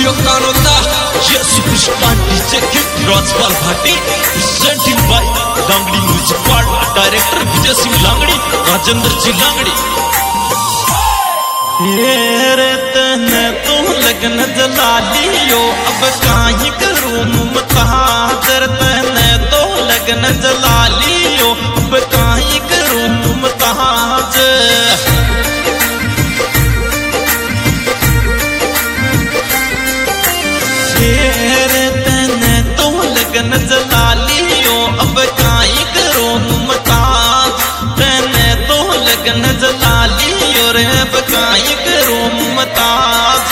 Audio Kanota ये superstar DJ king Rajpal Bhati presenting by Langdi music world director Vijay Singh Langdi Rajendra ji Langdi. रे तने तू लगन जला लियो अब काहे करूं मुमताज तने तो लगन जला लियो अब काहे करूं मुमताज। रे तने तो लगन जला लियो अब काहे करूं मुमताज तने तो लगन जला लियो रे अब काहे करूं मुमताज।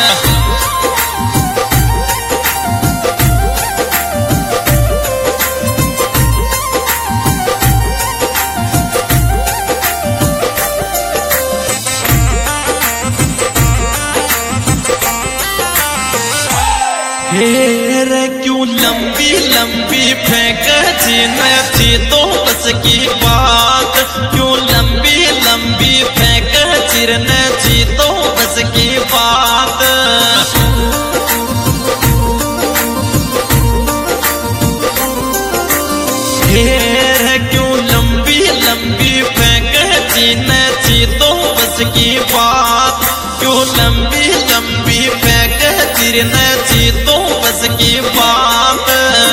रे क्यों लंबी लंबी फेंक थी तो बस की बात क्यों लंबी लंबी फेंक थी तो बस की बात। रे क्यों लंबी लंबी फेंक थी तो बस की बात क्यों लंबी लंबी फेंक थी तो बस की बात।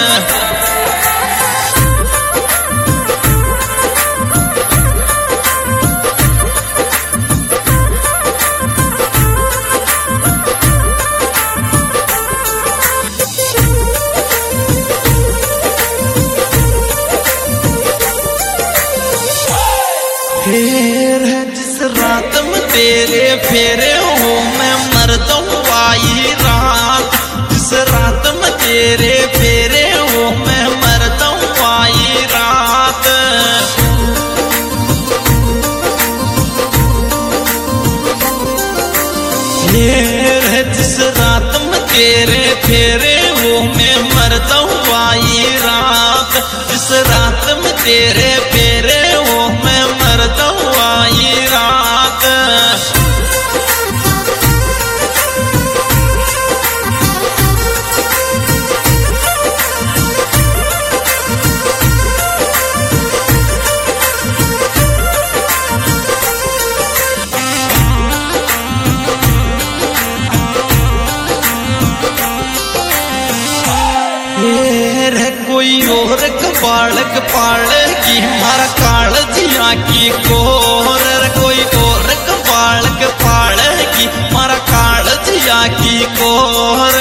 फेर जिस रात में तेरे फेरे हो मैं मर जाऊं आई रात जिस रात में तेरे फेरे हो मैं मर जाऊं आई रात। फेर जिस रात में तेरे फेरे हो मैं मर जाऊं आई रात जिस रात में तेरे फेरे हो मैं मर जाऊं आई रात। कोई और बालक पालेगी मारा काल जिया की कोर कोई और बालक पालेगी मारा काल जिया की कोर।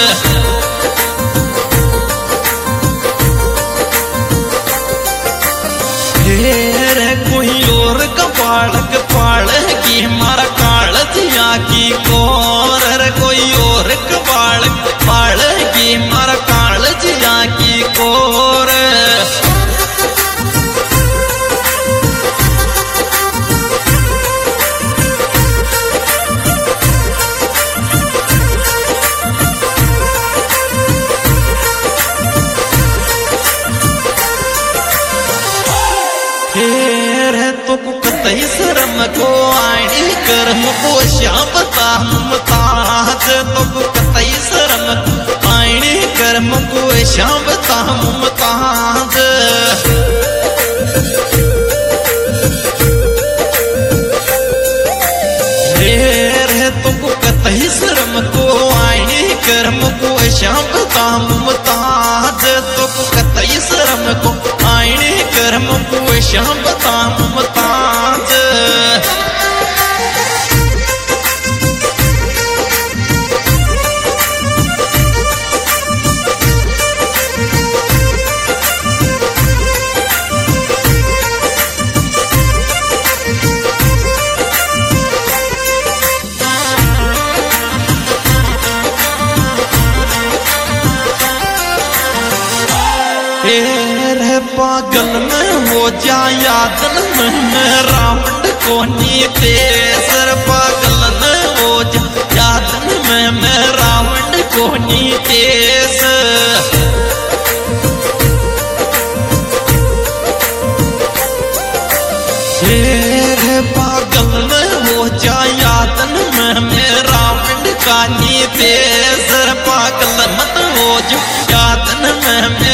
कोई और बालक पालेगी मारा काल जिया की कोर कोई और बालक पालेगी मारा काल जिया की कोर। तो कतई शर्म को आईनी कर्म को श्याम बता मुमताज तो कतई शर्म आईनी कर्म को श्याम बता मुमताज। रे तो कतई शर्म को आईनी कर्म को श्याम बता मुमताज तो कतई शर्म को आईनी कर्म को श्याम बता मुमताज। पागल में हो जा यादन में रावण को नीते सर पागल में हो जा यादन में मैं रावण को नीते। पागल में हो जा यादन में मैं रावण कानी तेजर पागल मत हो जो यादन में